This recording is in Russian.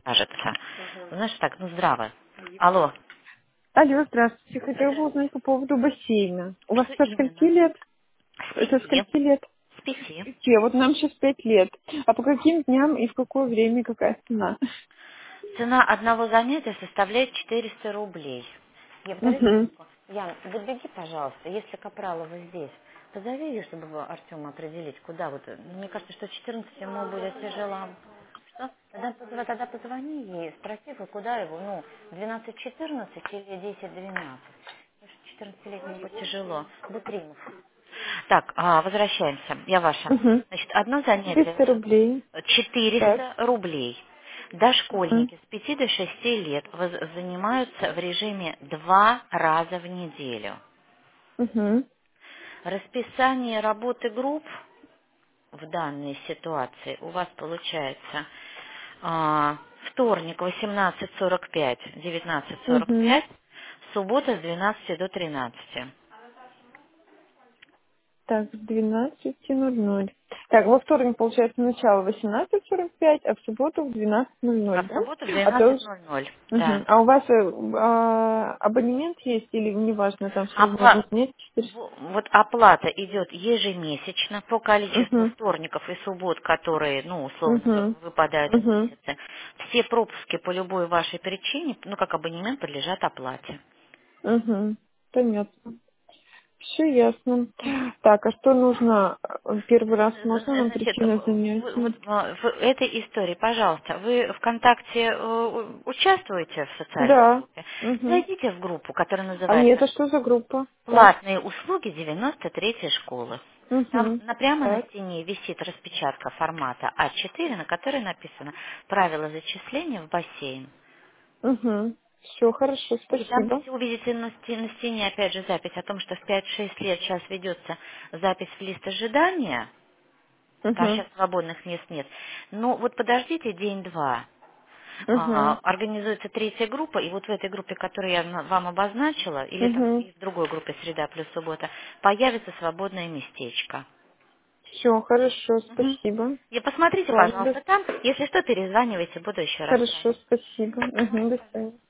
кажется. Знаешь, так, ну здраво. Алло, Алло, здравствуйте. Хотела бы узнать по поводу бассейна. У вас что со скольки именно? лет? С Со 5. скольки лет? С 5. Вот нам сейчас 5 лет. А по каким дням и в какое время какая цена? Цена одного занятия составляет 400 рублей. Подожди Угу. минутку. Ян, забеги, пожалуйста, если Капралова здесь. Позови ее, чтобы Артема определить, куда вот. Мне кажется, что 14 ему будет тяжело. Что? Тогда позвони ей, спроси, вы куда его, ну, 12-14 или 10-12. Потому что 14-летнему будет тяжело. Бутримов. Так, возвращаемся. Я ваша. Угу. Значит, одно занятие 400 рублей. Так. 400 рублей. Угу. Дошкольники с 5 до 6 лет занимаются в режиме 2 раза в неделю. Угу. Расписание работы групп в данной ситуации у вас получается вторник 18:45, Угу. 19:45, суббота с 12 до 13. Так, с 12:00. Так, во вторник, получается, начало 18:45, а в субботу в А 12:00, в да? субботу в А то 12:00, да. Мгм. А у вас абонемент есть или неважно, там все равно одно занятие 400? Вот оплата идет ежемесячно по количеству Угу. вторников и суббот, которые, ну, условно, Угу. выпадают в Угу. месяце. Все пропуски по любой вашей причине, ну, как абонемент, подлежат оплате. Угу. Понятно. Все ясно. Так, а что нужно? Первый раз можно нам Значит, прийти на занятие? в этой истории, пожалуйста, вы ВКонтакте участвуете в социальной Да. группе? Угу. Зайдите в группу, которая А нет, называется это что за группа? Так. «Платные услуги 93-й школы». Там Угу. прямо на Так. стене висит распечатка формата А4, на которой написано «Правила зачисления в бассейн». Угу. Все хорошо, И там спасибо. вы увидите на стене, опять же, запись о том, что в 5-6 лет сейчас ведется запись в лист ожидания. Там Угу. сейчас свободных мест нет. Но вот подождите день-два. Угу. Организуется третья группа, и вот в этой группе, которую я вам обозначила, или там Угу. и в другой группе «Среда плюс суббота», появится свободное местечко. Все хорошо, Мгм. спасибо. И посмотрите, Ладно, пожалуйста, там. Если что, перезванивайте, буду еще рад с хорошо, вами. спасибо. Угу. До свидания.